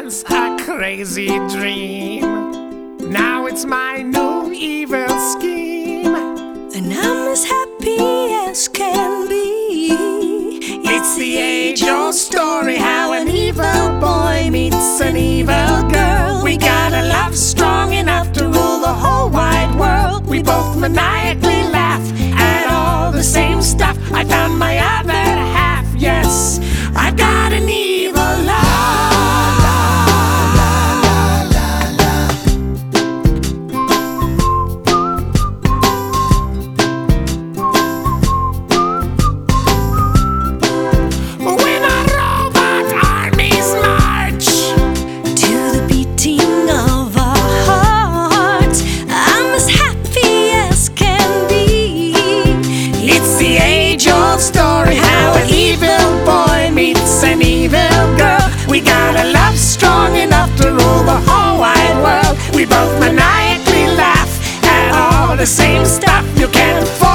once a crazy dream. Now it's my new evil scheme, and I'm as happy as can be. It's the age-old story, how an evil boy meets an evil girl. We got a love strong enough to rule the whole wide world. We both maniacally laugh at all the same stuff. I found my other half, yes, I've got an evil love. When our robot armies march To the beating of our hearts, I'm as happy as can be. It's the age-old story, how an evil boy meets an evil girl. We got a love strong enough to rule the whole wide world. We both maniacally laugh at all the same stuff. You can't